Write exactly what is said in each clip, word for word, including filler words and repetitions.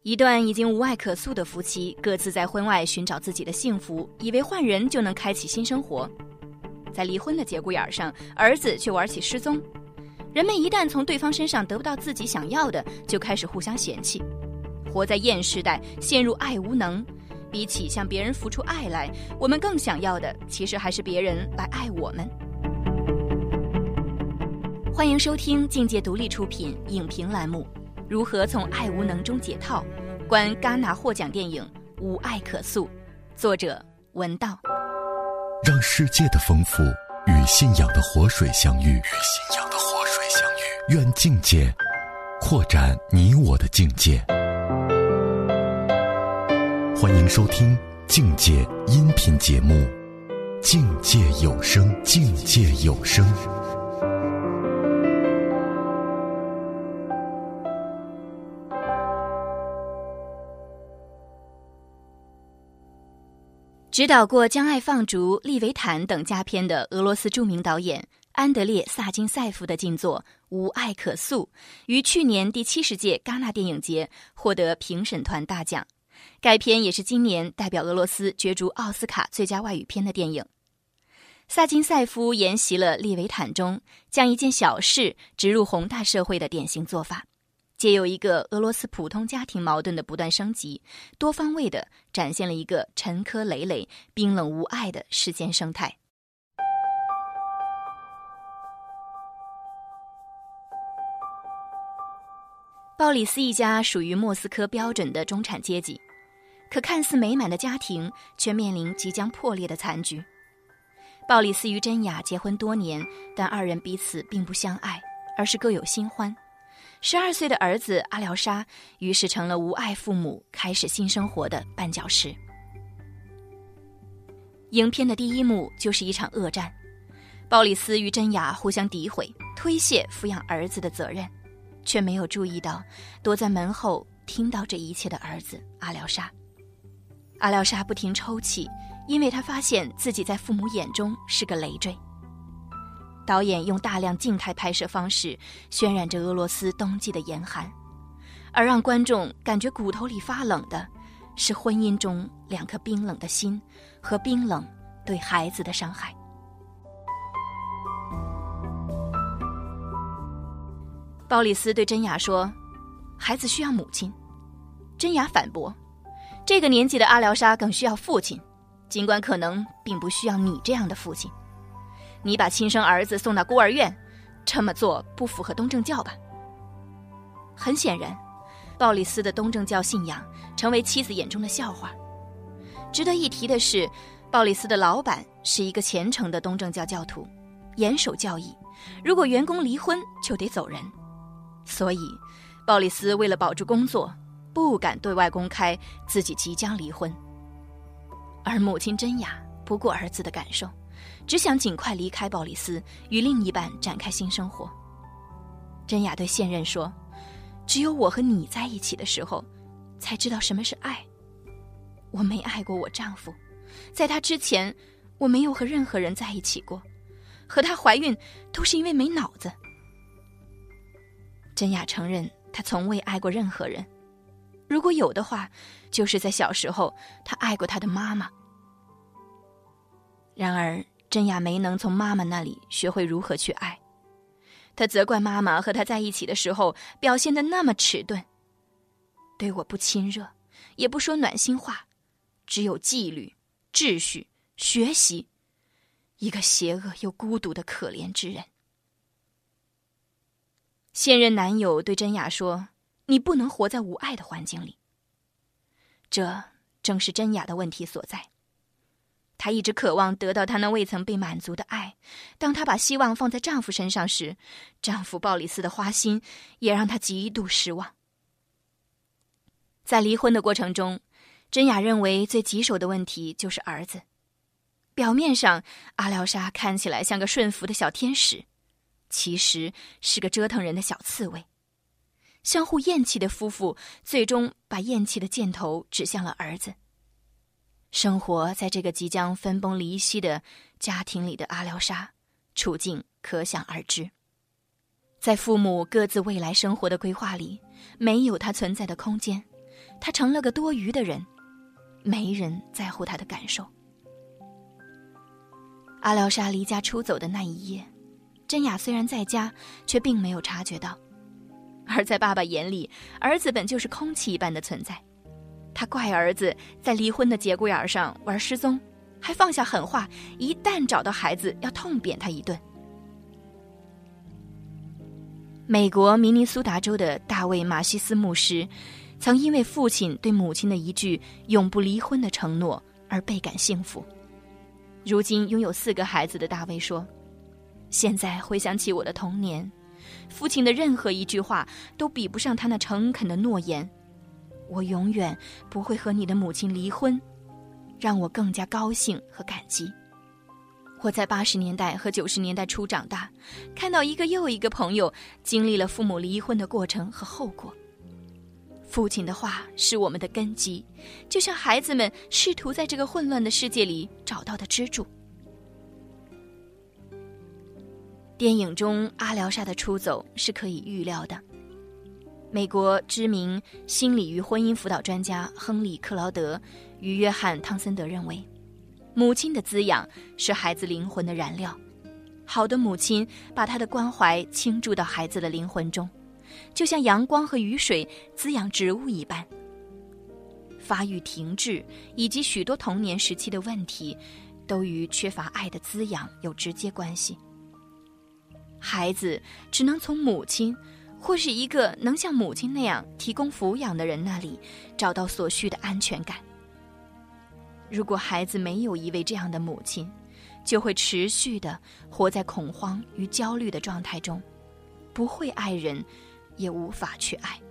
一段已经无爱可诉的夫妻，各自在婚外寻找自己的幸福，以为换人就能开启新生活。在离婚的节骨眼上，儿子却玩起失踪。人们一旦从对方身上得不到自己想要的，就开始互相嫌弃。活在厌世代，陷入爱无能。比起向别人付出爱来，我们更想要的其实还是别人来爱我们。欢迎收听境界独立出品影评栏目，如何从爱无能中解套？观戛纳获奖电影《无爱可诉》，作者文道。 让世界的丰富与信仰的活水相遇，与信仰的活水相遇。愿境界扩展你我的境界。欢迎收听境界音频节目《境界有声》，境界有声。 执导过《将爱放逐》《利维坦》等佳片的俄罗斯著名导演安德烈·萨金塞夫的劲作《无爱可诉》于去年第七十届戛纳电影节获得评审团大奖。该片也是今年代表俄罗斯角逐奥斯卡最佳外语片的电影。萨金塞夫沿袭了《利维坦》中将一件小事植入宏大社会的典型做法，借由一个俄罗斯普通家庭矛盾的不断升级，多方位地展现了一个沉疴累累、冰冷无爱的世间生态。鲍里斯一家属于莫斯科标准的中产阶级，可看似美满的家庭却面临即将破裂的残局。鲍里斯与珍雅结婚多年，但二人彼此并不相爱，而是各有新欢。十二岁的儿子阿廖沙于是成了无爱父母开始新生活的绊脚石。影片的第一幕就是一场恶战，鲍里斯与珍雅互相诋毁，推卸抚养儿子的责任，却没有注意到躲在门后听到这一切的儿子阿廖沙。阿廖沙不停抽泣，因为他发现自己在父母眼中是个累赘。导演用大量静态拍摄方式渲染着俄罗斯冬季的严寒，而让观众感觉骨头里发冷的是婚姻中两颗冰冷的心和冰冷对孩子的伤害。鲍里斯对珍雅说，孩子需要母亲。珍雅反驳，这个年纪的阿廖沙更需要父亲，尽管可能并不需要你这样的父亲。你把亲生儿子送到孤儿院，这么做不符合东正教吧？很显然，鲍里斯的东正教信仰成为妻子眼中的笑话。值得一提的是，鲍里斯的老板是一个虔诚的东正教教徒，严守教义，如果员工离婚就得走人。所以，鲍里斯为了保住工作，不敢对外公开自己即将离婚。而母亲珍雅不顾儿子的感受，只想尽快离开鲍里斯，与另一半展开新生活。珍雅对现任说，只有我和你在一起的时候，才知道什么是爱。我没爱过我丈夫，在他之前，我没有和任何人在一起过，和她怀孕都是因为没脑子。珍雅承认她从未爱过任何人，如果有的话，就是在小时候她爱过她的妈妈。然而珍雅没能从妈妈那里学会如何去爱，她责怪妈妈和她在一起的时候表现得那么迟钝，对我不亲热，也不说暖心话，只有纪律、秩序、学习，一个邪恶又孤独的可怜之人。现任男友对珍雅说，你不能活在无爱的环境里。这正是珍雅的问题所在。她一直渴望得到她那未曾被满足的爱，当她把希望放在丈夫身上时，丈夫鲍里斯的花心也让她极度失望。在离婚的过程中，珍雅认为最棘手的问题就是儿子。表面上，阿廖沙看起来像个顺服的小天使，其实是个折腾人的小刺猬。相互厌弃的夫妇最终把厌弃的箭头指向了儿子。生活在这个即将分崩离析的家庭里的阿廖沙，处境可想而知。在父母各自未来生活的规划里，没有他存在的空间， 他成了个多余的人，没人在乎他的感受。阿廖沙离家出走的那一夜，真雅虽然在家，却并没有察觉到。而在爸爸眼里，儿子本就是空气一般的存在。他怪儿子在离婚的节骨眼上玩失踪，还放下狠话，一旦找到孩子要痛扁他一顿。美国明尼苏达州的大卫·马西斯牧师曾因为父亲对母亲的一句永不离婚的承诺而倍感幸福。如今拥有四个孩子的大卫说，现在回想起我的童年，父亲的任何一句话都比不上他那诚恳的诺言，我永远不会和你的母亲离婚，让我更加高兴和感激。我在八十年代和九十年代初长大，看到一个又一个朋友经历了父母离婚的过程和后果。父亲的话是我们的根基，就像孩子们试图在这个混乱的世界里找到的支柱。电影中阿廖沙的出走是可以预料的。美国知名心理与婚姻辅导专家亨利·克劳德与约翰·汤森德认为，母亲的滋养是孩子灵魂的燃料。好的母亲把她的关怀倾注到孩子的灵魂中，就像阳光和雨水滋养植物一般。发育停滞以及许多童年时期的问题，都与缺乏爱的滋养有直接关系。孩子只能从母亲或是一个能像母亲那样提供抚养的人那里找到所需的安全感。如果孩子没有一位这样的母亲，就会持续地活在恐慌与焦虑的状态中，不会爱人，也无法去爱。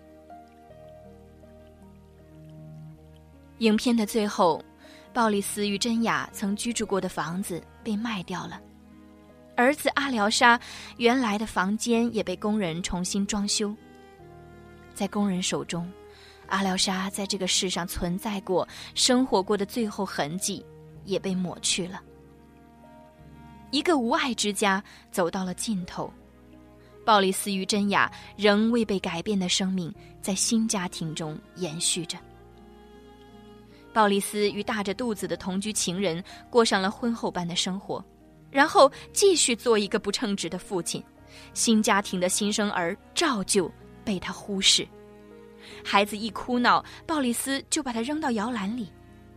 影片的最后，鲍里斯与珍雅曾居住过的房子被卖掉了，儿子阿廖沙原来的房间也被工人重新装修。在工人手中，阿廖沙在这个世上存在过、生活过的最后痕迹也被抹去了。一个无爱之家走到了尽头，鲍里斯与珍雅仍未被改变的生命在新家庭中延续着。鲍里斯与大着肚子的同居情人过上了婚后般的生活，然后继续做一个不称职的父亲，新家庭的新生儿照旧被他忽视。孩子一哭闹，鲍里斯就把他扔到摇篮里。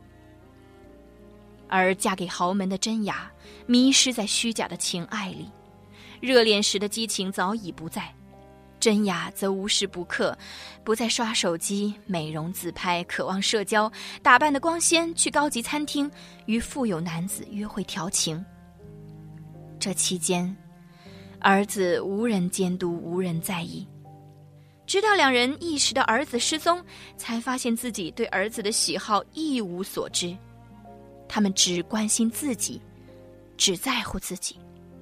而嫁给豪门的珍雅迷失在虚假的情爱里，热恋时的激情早已不在。珍雅则无时不刻不再刷手机、美容自拍，渴望社交，打扮得光鲜，去高级餐厅与富有男子约会调情。这期间，儿子无人监督，无人在意，直到两人意识到儿子失踪，才发现自己对儿子的喜好一无所知。他们只关心自己，只在乎自己。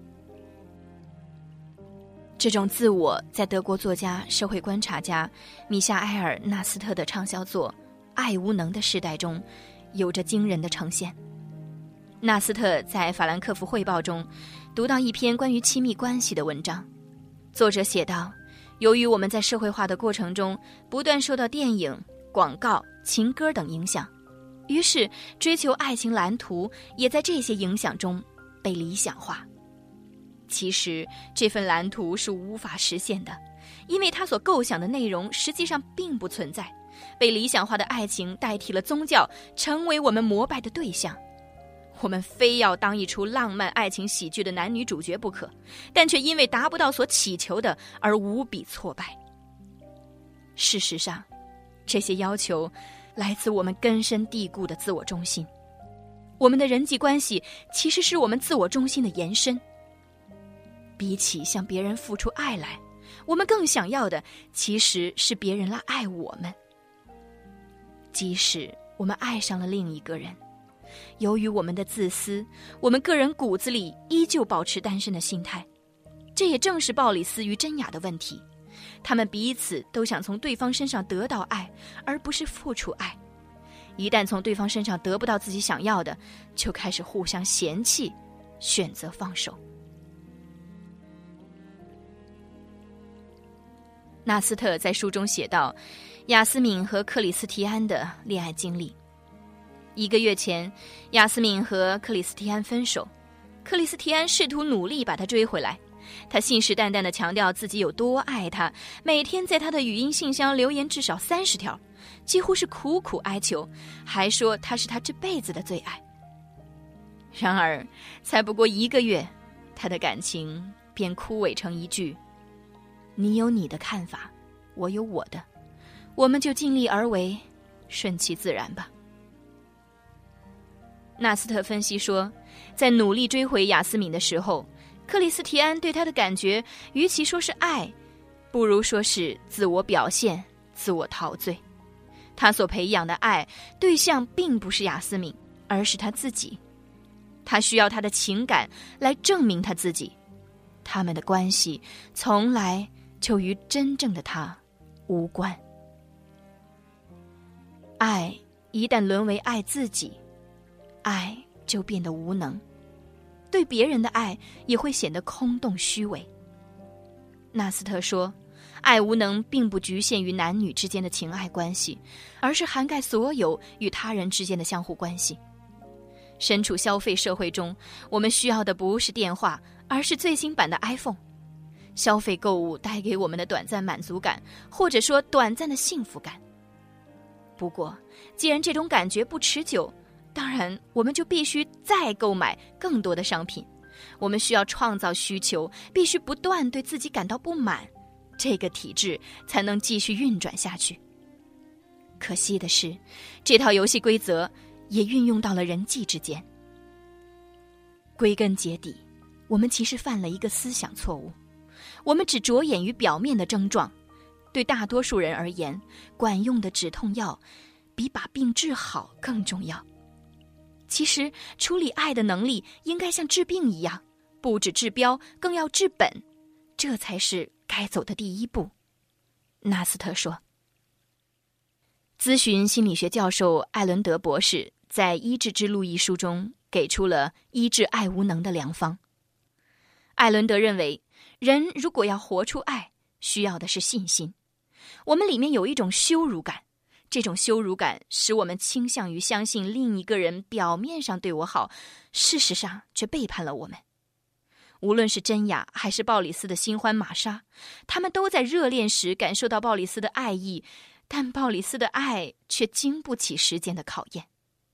这种自我在德国作家、社会观察家米夏埃尔·纳斯特的畅销作《爱无能的时代》中有着惊人的呈现。纳斯特在法兰克福汇报中读到一篇关于亲密关系的文章，作者写道，由于我们在社会化的过程中不断受到电影、广告、情歌等影响，于是追求爱情蓝图也在这些影响中被理想化。其实这份蓝图是无法实现的，因为它所构想的内容实际上并不存在。被理想化的爱情代替了宗教，成为我们膜拜的对象。我们非要当一出浪漫爱情喜剧的男女主角不可，但却因为达不到所祈求的而无比挫败。事实上，这些要求来自我们根深蒂固的自我中心。我们的人际关系其实是我们自我中心的延伸。比起向别人付出爱来，我们更想要的其实是别人来爱我们。即使我们爱上了另一个人，由于我们的自私，我们个人骨子里依旧保持单身的心态。这也正是鲍里斯与珍雅的问题，他们彼此都想从对方身上得到爱，而不是付出爱。一旦从对方身上得不到自己想要的，就开始互相嫌弃，选择放手。纳斯特在书中写道， 雅斯敏和克里斯提安的恋爱经历。一个月前，雅斯敏和克里斯提安分手，克里斯提安试图努力把他追回来，他信誓旦旦地强调自己有多爱他，每天在他的语音信箱留言至少三十条，几乎是苦苦哀求，还说他是他这辈子的最爱。然而才不过一个月，他的感情便枯萎成一句：你有你的看法，我有我的，我们就尽力而为，顺其自然吧。纳斯特分析说，在努力追回雅斯敏的时候，克里斯提安对他的感觉与其说是爱，不如说是自我表现、自我陶醉。他所培养的爱对象并不是雅斯敏，而是他自己。他需要他的情感来证明他自己，他们的关系从来就与真正的他无关。爱一旦沦为爱自己，爱就变得无能，对别人的爱也会显得空洞虚伪。纳斯特说，爱无能并不局限于男女之间的情爱关系，而是涵盖所有与他人之间的相互关系。身处消费社会中，我们需要的不是电话，而是最新版的 iPhone。 消费购物带给我们的短暂满足感，或者说短暂的幸福感。不过既然这种感觉不持久，当然我们就必须再购买更多的商品。我们需要创造需求，必须不断对自己感到不满，这个体制才能继续运转下去。可惜的是，这套游戏规则也运用到了人际之间。归根结底，我们其实犯了一个思想错误，我们只着眼于表面的症状。对大多数人而言，管用的止痛药比把病治好更重要。其实处理爱的能力应该像治病一样，不只治标，更要治本，这才是该走的第一步。纳斯特说。咨询心理学教授艾伦德博士在《医治之路》一书中给出了医治爱无能的良方。艾伦德认为，人如果要活出爱，需要的是信心。我们里面有一种羞辱感，这种羞辱感使我们倾向于相信另一个人表面上对我好，事实上却背叛了我们。无论是珍雅还是鲍里斯的新欢玛莎，他们都在热恋时感受到鲍里斯的爱意，但鲍里斯的爱却经不起时间的考验。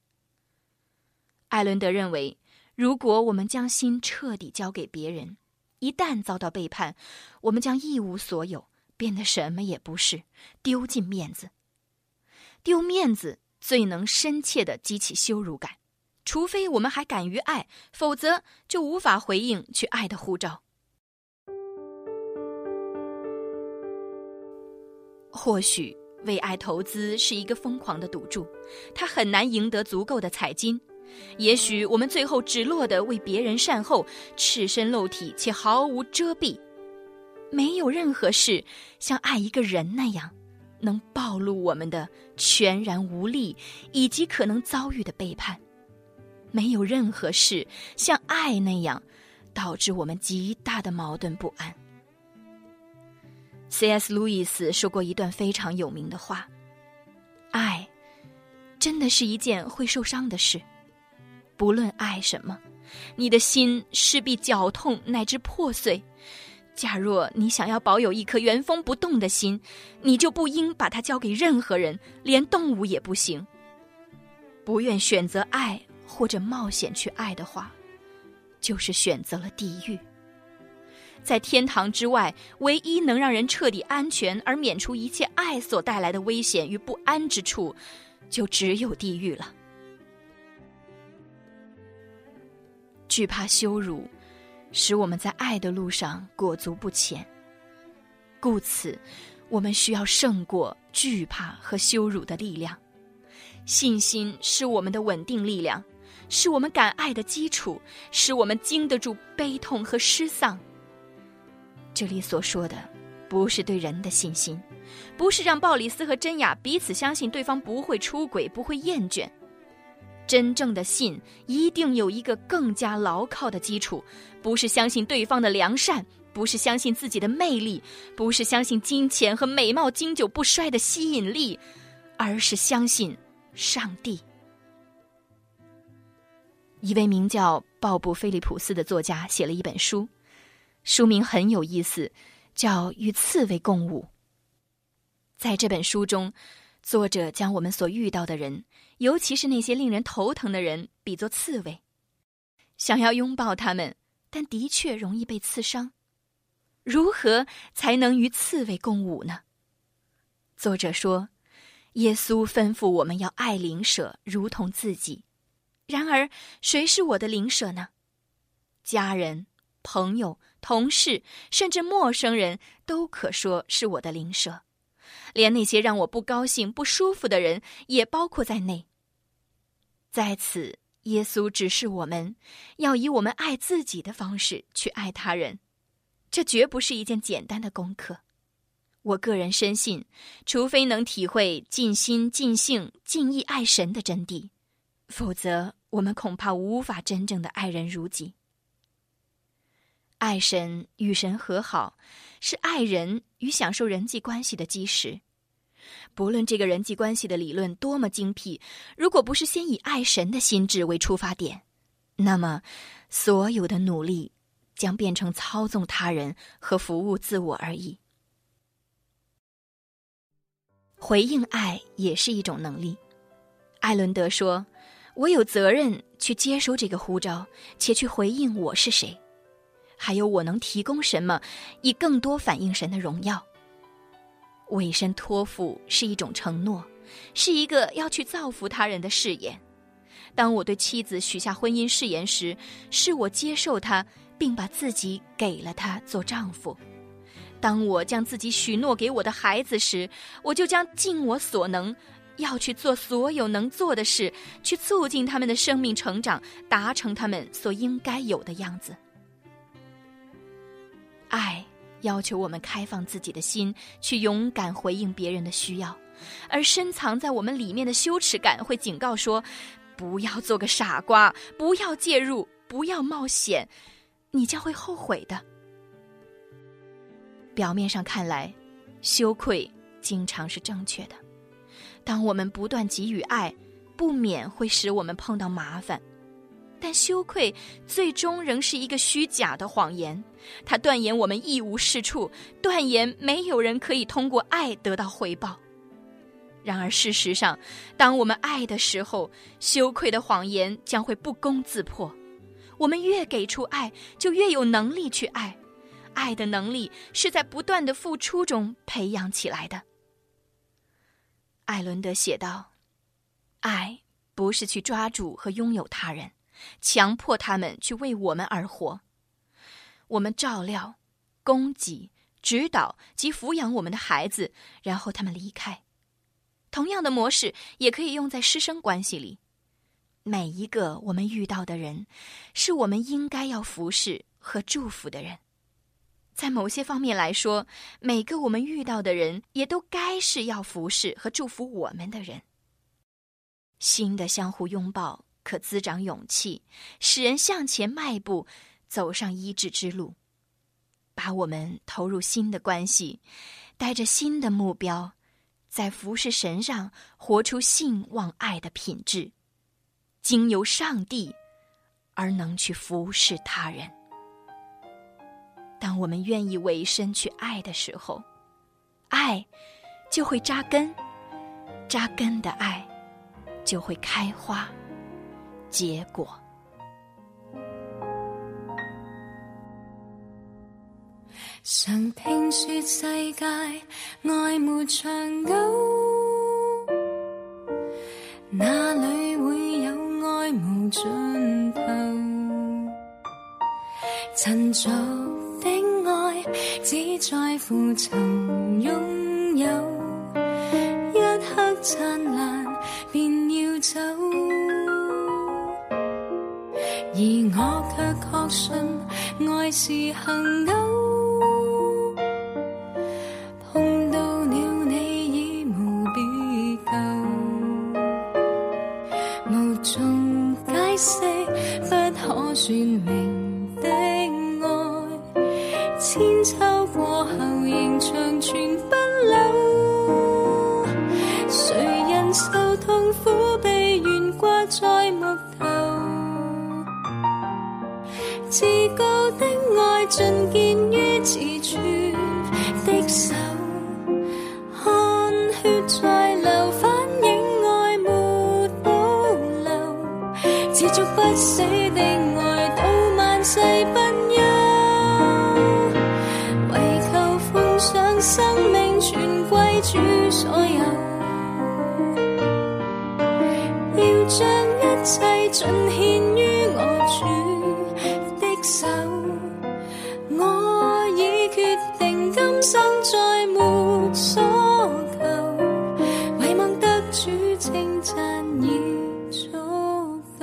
艾伦德认为，如果我们将心彻底交给别人，一旦遭到背叛，我们将一无所有，变得什么也不是，丢尽面子。丢面子最能深切地激起羞辱感，除非我们还敢于爱，否则就无法回应去爱的呼召。或许为爱投资是一个疯狂的赌注，它很难赢得足够的彩金。也许我们最后只落得为别人善后，赤身露体且毫无遮蔽。没有任何事像爱一个人那样，能暴露我们的全然无力以及可能遭遇的背叛。没有任何事像爱那样，导致我们极大的矛盾不安。C S 路易斯说过一段非常有名的话：爱真的是一件会受伤的事。不论爱什么，你的心势必绞痛乃至破碎。假若你想要保有一颗原封不动的心，你就不应把它交给任何人，连动物也不行。不愿选择爱或者冒险去爱的话，就是选择了地狱。在天堂之外，唯一能让人彻底安全而免除一切爱所带来的危险与不安之处，就只有地狱了。惧怕羞辱，使我们在爱的路上裹足不前。故此，我们需要胜过惧怕和羞辱的力量。信心是我们的稳定力量，是我们敢爱的基础，使我们经得住悲痛和失丧。这里所说的不是对人的信心，不是让鲍里斯和珍雅彼此相信对方不会出轨，不会厌倦。真正的信一定有一个更加牢靠的基础，不是相信对方的良善， 不是相信自己的魅力，不是相信金钱和美貌经久不衰的吸引力，而是相信上帝。一位名叫鲍勃·菲利普斯的作家写了一本书，书名很有意思，叫《与刺猬共舞》。在这本书中，作者将我们所遇到的人，尤其是那些令人头疼的人，比作刺猬，想要拥抱他们，但的确容易被刺伤。如何才能与刺猬共舞呢？作者说，耶稣吩咐我们要爱邻舍如同自己。然而，谁是我的邻舍呢？家人、朋友、同事，甚至陌生人都可说是我的邻舍，连那些让我不高兴、不舒服的人也包括在内。在此，耶稣指示我们要以我们爱自己的方式去爱他人，这绝不是一件简单的功课。我个人深信，除非能体会尽心、尽性、尽意爱神的真谛，否则我们恐怕无法真正的爱人如己。爱神与神和好，是爱人与享受人际关系的基石。不论这个人际关系的理论多么精辟，如果不是先以爱神的心智为出发点，那么所有的努力将变成操纵他人和服务自我而已。回应爱也是一种能力。艾伦德说，我有责任去接收这个呼召，且去回应我是谁，还有我能提供什么，以更多反映神的荣耀。委身托付是一种承诺，是一个要去造福他人的誓言。当我对妻子许下婚姻誓言时，是我接受她，并把自己给了她做丈夫。当我将自己许诺给我的孩子时，我就将尽我所能，要去做所有能做的事，去促进他们的生命成长，达成他们所应该有的样子。爱要求我们开放自己的心，去勇敢回应别人的需要，而深藏在我们里面的羞耻感会警告说，不要做个傻瓜，不要介入，不要冒险，你将会后悔的。表面上看来，羞愧经常是正确的。当我们不断给予爱，不免会使我们碰到麻烦。但羞愧最终仍是一个虚假的谎言，它断言我们一无是处，断言没有人可以通过爱得到回报。然而事实上，当我们爱的时候，羞愧的谎言将会不攻自破。我们越给出爱，就越有能力去爱。爱的能力是在不断的付出中培养起来的。艾伦德写道，爱不是去抓住和拥有他人，强迫他们去为我们而活。我们照料、供给、指导及抚养我们的孩子，然后他们离开。同样的模式也可以用在师生关系里。每一个我们遇到的人，是我们应该要服侍和祝福的人。在某些方面来说，每个我们遇到的人也都该是要服侍和祝福我们的人。新的相互拥抱可滋长勇气，使人向前迈步，走上医治之路。把我们投入新的关系，带着新的目标，在服侍神上活出信望爱的品质，经由上帝而能去服侍他人。当我们愿意委身去爱的时候，爱就会扎根，扎根的爱就会开花结果。 常聽說世界愛沒長久，哪裏會有愛無盡頭？塵俗的愛只在乎曾擁有，一刻燦爛便要走，而我卻確信愛是恆久。碰到了你已無別舊，無從解釋不可說明的愛， 秋過後仍長存不朽。誰人受痛苦被懸掛在木頭？至高的愛盡見於自存的手，汗血在流，反映愛沒保留。持續不死的愛到萬世不休，為求奉上生命全歸主所有，要將一切盡獻於我主的手。我已決定今生再沒所求，唯望得主稱讚已足夠。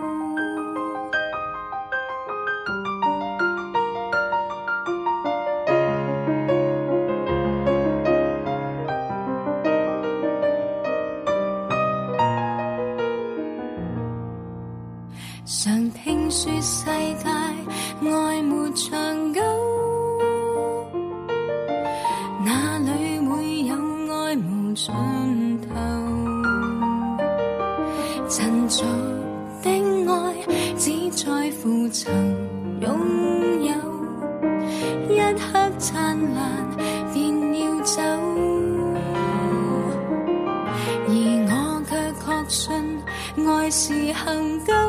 常聽說世界愛沒長久，哪裏會有愛無盡頭？塵俗的愛只在乎曾擁有，一刻燦爛便要走，而我卻確信愛是恆久。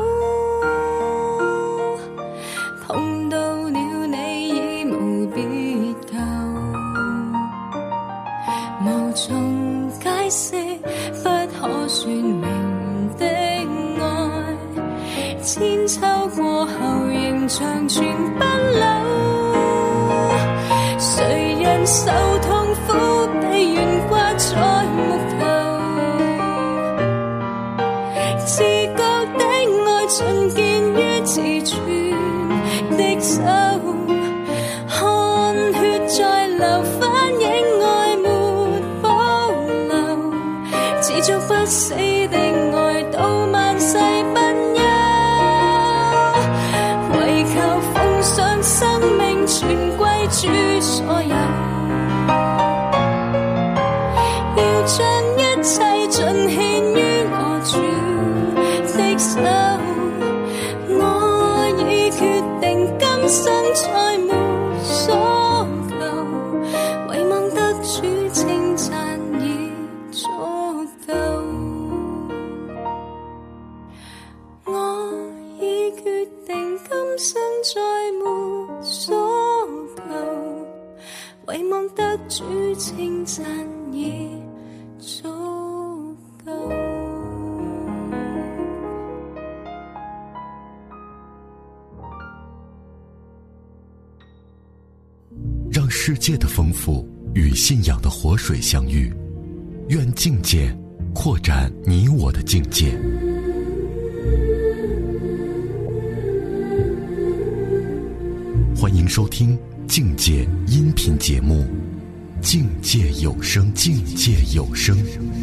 碰到了你已無別舊，無從解釋不可說明的愛，千秋過後仍長存不朽。誰人受痛苦被懸掛在木頭？至高的愛盡見於自存的手，汗血在流，反映愛沒保留。持續不死的愛到萬世不休，為求奉上生命全歸主所有，要將一切盡獻於我主的手。今生再沒所求，唯望得主稱讚已足夠。我已決定今生再沒所求，唯望得主稱讚已足夠。 让世界的丰富与信仰的活水相遇，愿境界扩展你我的境界。欢迎收听境界音频节目《境界有声》，境界有声。